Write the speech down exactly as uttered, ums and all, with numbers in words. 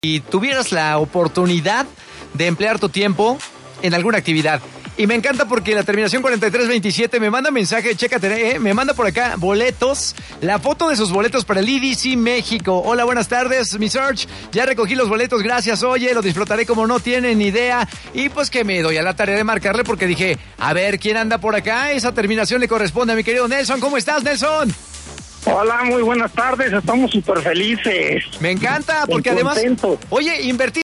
y tuvieras la oportunidad de emplear tu tiempo en alguna actividad. Y me encanta porque la terminación cuarenta y tres veintisiete me manda mensaje, chécate, eh, me manda por acá boletos, la foto de sus boletos para el E D C México. Hola, buenas tardes, mi Search, ya recogí los boletos, gracias, oye, los disfrutaré como no tienen ni idea. Y pues que me doy a la tarea de marcarle porque dije, a ver, ¿quién anda por acá? Esa terminación le corresponde a mi querido Nelson. ¿Cómo estás, Nelson? Hola, muy buenas tardes, estamos súper felices. Me encanta, porque además, oye, invertí